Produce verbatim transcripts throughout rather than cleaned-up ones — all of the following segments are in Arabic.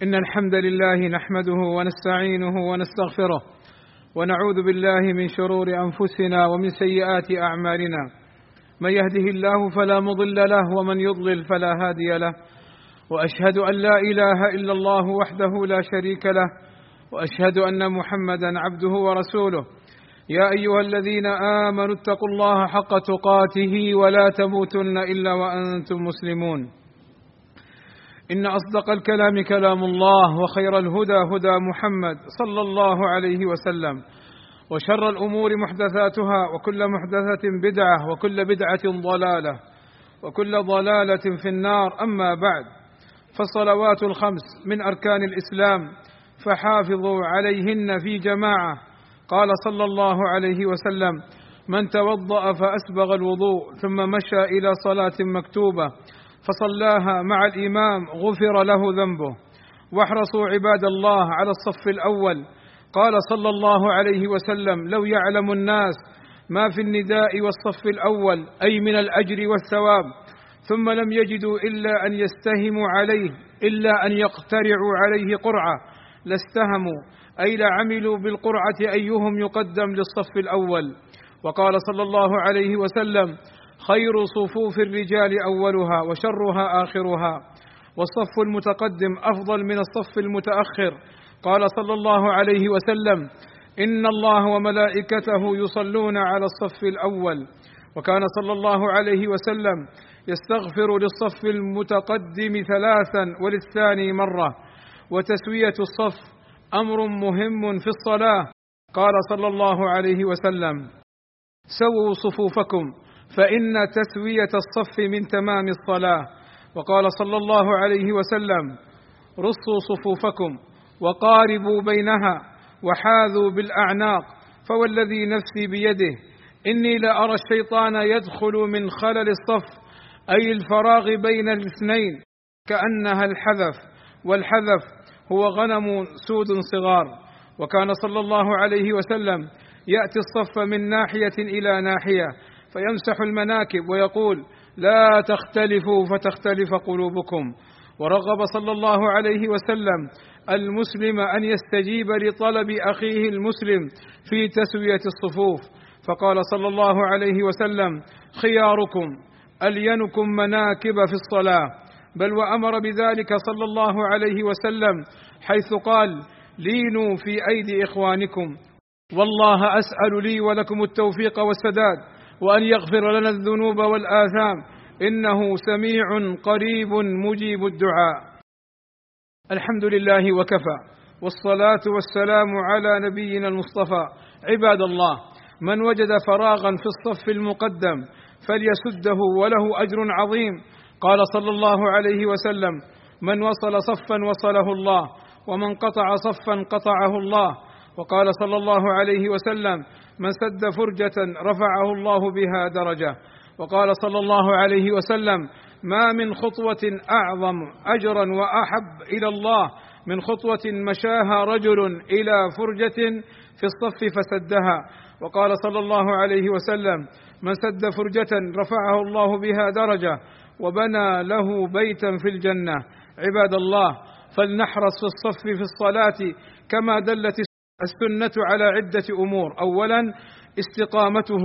إن الحمد لله نحمده ونستعينه ونستغفره ونعوذ بالله من شرور أنفسنا ومن سيئات أعمالنا. من يهده الله فلا مضل له ومن يضلل فلا هادي له، وأشهد أن لا إله إلا الله وحده لا شريك له، وأشهد أن محمدا عبده ورسوله. يا أيها الذين آمنوا اتقوا الله حق تقاته ولا تموتن إلا وأنتم مسلمون. إن أصدق الكلام كلام الله، وخير الهدى هدى محمد صلى الله عليه وسلم، وشر الأمور محدثاتها، وكل محدثة بدعة، وكل بدعة ضلالة، وكل ضلالة في النار. أما بعد، فالصلوات الخمس من أركان الإسلام فحافظوا عليهن في جماعة. قال صلى الله عليه وسلم: من توضأ فأسبغ الوضوء ثم مشى إلى صلاة مكتوبة فصلاها مع الإمام غفر له ذنبه. واحرصوا عباد الله على الصف الأول. قال صلى الله عليه وسلم: لو يعلم الناس ما في النداء والصف الأول، أي من الأجر والثواب، ثم لم يجدوا إلا أن يستهموا عليه، إلا أن يقترعوا عليه قرعة، لاستهموا، أي لعملوا بالقرعة أيهم يقدم للصف الأول. وقال صلى الله عليه وسلم: خير صفوف الرجال أولها وشرها آخرها، والصف المتقدم أفضل من الصف المتأخر. قال صلى الله عليه وسلم: إن الله وملائكته يصلون على الصف الأول. وكان صلى الله عليه وسلم يستغفر للصف المتقدم ثلاثا وللثاني مرة. وتسوية الصف أمر مهم في الصلاة. قال صلى الله عليه وسلم: سووا صفوفكم فإن تسوية الصف من تمام الصلاة. وقال صلى الله عليه وسلم: رصوا صفوفكم وقاربوا بينها وحاذوا بالأعناق، فوالذي نفسي بيده إني لأرى الشيطان يدخل من خلل الصف، أي الفراغ بين الاثنين، كأنها الحذف، والحذف هو غنم سود صغار. وكان صلى الله عليه وسلم يأتي الصف من ناحية إلى ناحية فيمسح المناكب ويقول: لا تختلفوا فتختلف قلوبكم. ورغب صلى الله عليه وسلم المسلم أن يستجيب لطلب أخيه المسلم في تسوية الصفوف، فقال صلى الله عليه وسلم: خياركم ألينكم مناكب في الصلاة. بل وأمر بذلك صلى الله عليه وسلم حيث قال: لينوا في أيدي إخوانكم، والله أسأل لي ولكم التوفيق والسداد، وأن يغفر لنا الذنوب والآثام، إنه سميع قريب مجيب الدعاء. الحمد لله وكفى، والصلاة والسلام على نبينا المصطفى. عباد الله، من وجد فراغا في الصف المقدم فليسده وله أجر عظيم. قال صلى الله عليه وسلم: من وصل صفا وصله الله، ومن قطع صفا قطعه الله. وقال صلى الله عليه وسلم: من سد فرجة رفعه الله بها درجة. وقال صلى الله عليه وسلم: ما من خطوة أعظم أجرا وأحب إلى الله من خطوة مشاها رجل إلى فرجة في الصف فسدها. وقال صلى الله عليه وسلم: من سد فرجة رفعه الله بها درجة وبنى له بيتا في الجنة. عباد الله، فلنحرص في الصف في الصلاة كما دلت السنة على عدة أمور: أولا استقامته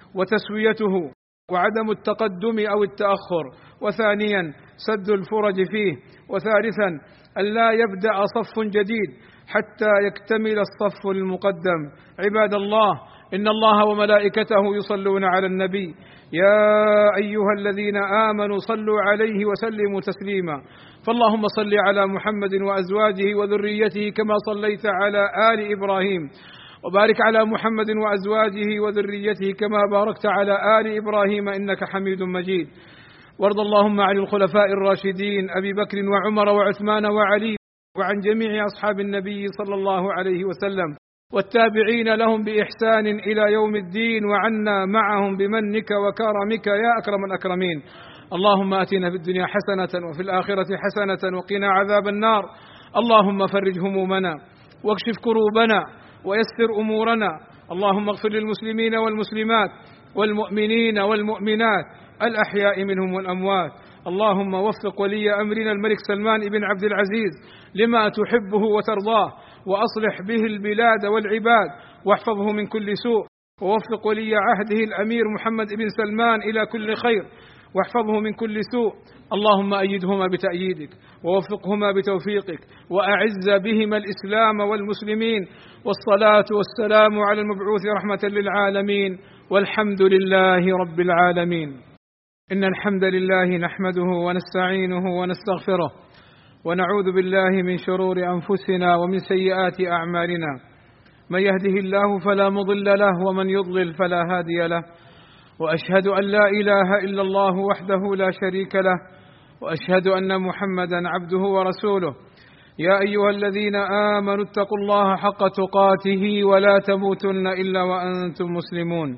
وتسويته وعدم التقدم أو التأخر، وثانيا سد الفرج فيه، وثالثا أن لا يبدأ صف جديد حتى يكتمل الصف المقدم. عباد الله، إن الله وملائكته يصلون على النبي، يا أيها الذين آمنوا صلوا عليه وسلموا تسليما. فاللهم صل على محمد وأزواجه وذريته كما صليت على آل إبراهيم، وبارك على محمد وأزواجه وذريته كما باركت على آل إبراهيم إنك حميد مجيد. وارض اللهم عن الخلفاء الراشدين أبي بكر وعمر وعثمان وعلي، وعن جميع أصحاب النبي صلى الله عليه وسلم، والتابعين لهم بإحسان إلى يوم الدين، وعنا معهم بمنك وكرمك يا أكرم الأكرمين. اللهم آتنا في الدنيا حسنة وفي الآخرة حسنة وقنا عذاب النار. اللهم فرج همومنا واكشف كروبنا ويسر أمورنا. اللهم اغفر للمسلمين والمسلمات والمؤمنين والمؤمنات الأحياء منهم والأموات. اللهم وفق ولي أمرنا الملك سلمان بن عبد العزيز لما تحبه وترضاه، وأصلح به البلاد والعباد، واحفظه من كل سوء، ووفق ولي عهده الأمير محمد بن سلمان إلى كل خير، واحفظه من كل سوء. اللهم أيدهما بتأييدك، ووفقهما بتوفيقك، وأعز بهما الإسلام والمسلمين، والصلاة والسلام على المبعوث رحمة للعالمين، والحمد لله رب العالمين. إن الحمد لله نحمده ونستعينه ونستغفره، ونعوذ بالله من شرور أنفسنا ومن سيئات أعمالنا. من يهده الله فلا مضل له، ومن يضلل فلا هادي له، وأشهد أن لا إله إلا الله وحده لا شريك له، وأشهد أن محمدا عبده ورسوله. يا أيها الذين آمنوا اتقوا الله حق تقاته ولا تموتن إلا وأنتم مسلمون.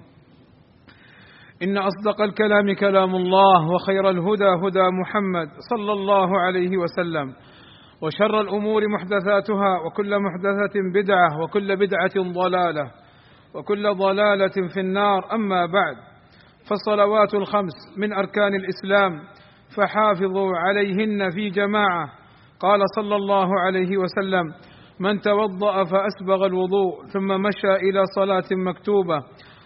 إن أصدق الكلام كلام الله، وخير الهدى هدى محمد صلى الله عليه وسلم، وشر الأمور محدثاتها، وكل محدثة بدعة، وكل بدعة ضلالة، وكل ضلالة في النار. أما بعد، فالصلوات الخمس من أركان الإسلام، فحافظوا عليهن في جماعة. قال صلى الله عليه وسلم: من توضأ فأسبغ الوضوء ثم مشى إلى صلاة مكتوبة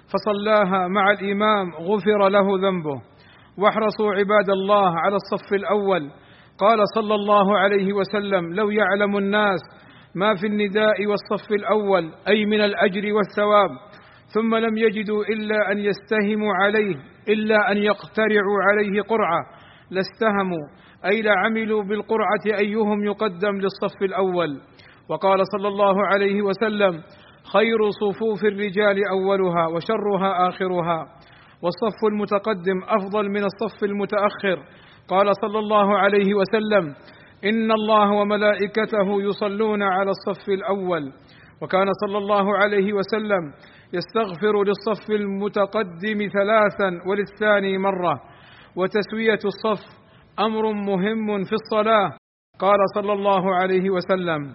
فصلاها مع الإمام غفر له ذنبه. واحرصوا عباد الله على الصف الأول. قال صلى الله عليه وسلم: لو يعلم الناس ما في النداء والصف الأول، أي من الأجر والثواب، ثم لم يجدوا إلا أن يستهموا عليه، إلا أن يقترعوا عليه قرعة، لاستهموا، أي لعملوا بالقرعة أيهم يقدم للصف الأول. وقال صلى الله عليه وسلم: خير صفوف الرجال أولها، وشرها آخرها، والصف المتقدم أفضل من الصف المتأخر. قال صلى الله عليه وسلم: إن الله وملائكته يصلون على الصف الأول. وكان صلى الله عليه وسلم يستغفر للصف المتقدم ثلاثا وللثاني مرة. وتسوية الصف أمر مهم في الصلاة. قال صلى الله عليه وسلم: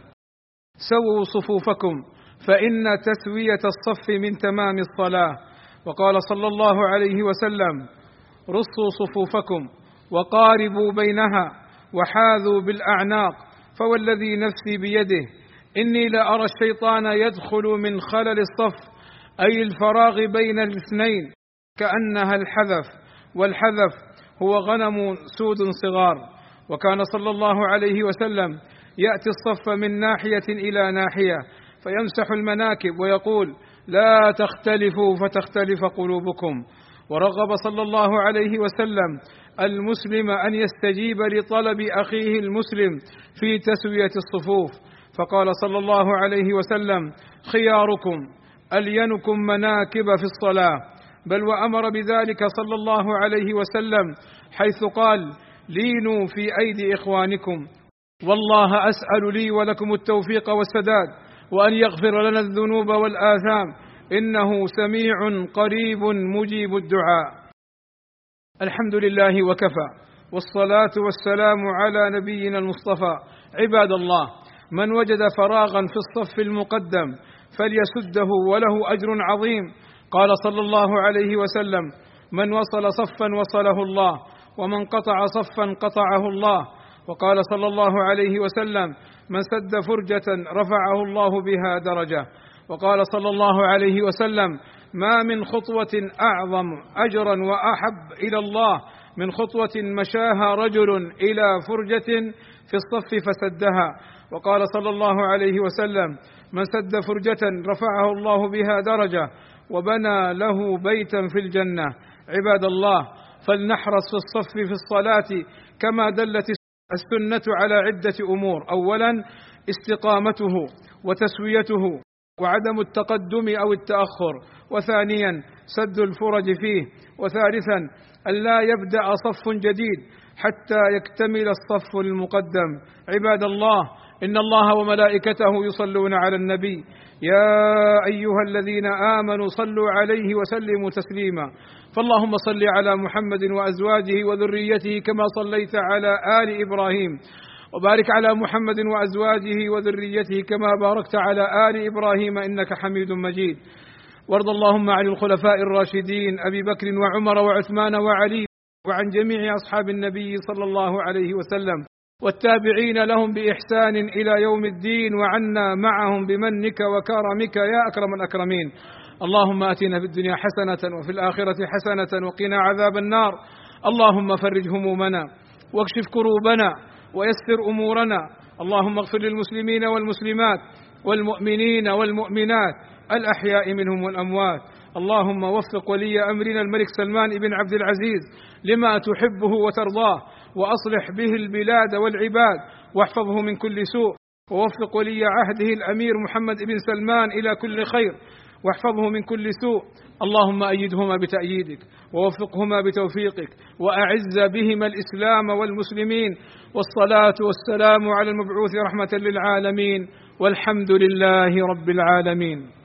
سووا صفوفكم فإن تسوية الصف من تمام الصلاة. وقال صلى الله عليه وسلم: رصوا صفوفكم وقاربوا بينها وحاذوا بالأعناق، فوالذي نفسي بيده إني لأرى الشيطان يدخل من خلل الصف، أي الفراغ بين الاثنين، كأنها الحذف، والحذف هو غنم سود صغار. وكان صلى الله عليه وسلم يأتي الصف من ناحية إلى ناحية فيمسح المناكب ويقول: لا تختلفوا فتختلف قلوبكم. ورغب صلى الله عليه وسلم المسلم أن يستجيب لطلب أخيه المسلم في تسوية الصفوف، فقال صلى الله عليه وسلم: خياركم ألينكم مناكب في الصلاة. بل وأمر بذلك صلى الله عليه وسلم حيث قال: لينوا في أيدي إخوانكم، والله أسأل لي ولكم التوفيق والسداد، وأن يغفر لنا الذنوب والآثام، إنه سميع قريب مجيب الدعاء. الحمد لله وكفى، والصلاة والسلام على نبينا المصطفى. عباد الله، من وجد فراغا في الصف المقدم فليسده، وله أجر عظيم. قال صلى الله عليه وسلم: من وصل صفا وصله الله، ومن قطع صفا قطعه الله. وقال صلى الله عليه وسلم: من سد فرجة رفعه الله بها درجة. وقال صلى الله عليه وسلم: ما من خطوة أعظم أجرا وأحب إلى الله من خطوة مشاها رجل إلى فرجة في الصف فسدها. وقال صلى الله عليه وسلم: من سد فرجة رفعه الله بها درجة، وبنى له بيتا في الجنة. عباد الله، فلنحرص في الصف في الصلاة كما دلت السنة على عدة أمور: أولا استقامته وتسويته وعدم التقدم أو التأخر، وثانيا سد الفرج فيه، وثالثا ألا يبدأ صف جديد حتى يكتمل الصف المقدم. عباد الله، إن الله وملائكته يصلون على النبي، يا أيها الذين آمنوا صلوا عليه وسلموا تسليما. فاللهم صل على محمد وأزواجه وذريته كما صليت على آل إبراهيم، وبارك على محمد وأزواجه وذريته كما باركت على آل إبراهيم إنك حميد مجيد. وارض اللهم عن الخلفاء الراشدين أبي بكر وعمر وعثمان وعلي، وعن جميع أصحاب النبي صلى الله عليه وسلم والتابعين لهم بإحسان إلى يوم الدين، وعنا معهم بمنك وكرمك يا أكرم الأكرمين. اللهم آتنا في الدنيا حسنة وفي الآخرة حسنة وقنا عذاب النار. اللهم فرج همومنا واكشف كروبنا ويسر أمورنا. اللهم اغفر للمسلمين والمسلمات والمؤمنين والمؤمنات الأحياء منهم والأموات. اللهم وفق ولي أمرنا الملك سلمان بن عبد العزيز لما تحبه وترضاه، وأصلح به البلاد والعباد، واحفظه من كل سوء، ووفق ولي عهده الأمير محمد بن سلمان إلى كل خير، واحفظه من كل سوء. اللهم أيدهما بتأييدك، ووفقهما بتوفيقك، وأعز بهما الإسلام والمسلمين. والصلاة والسلام على المبعوث رحمة للعالمين، والحمد لله رب العالمين.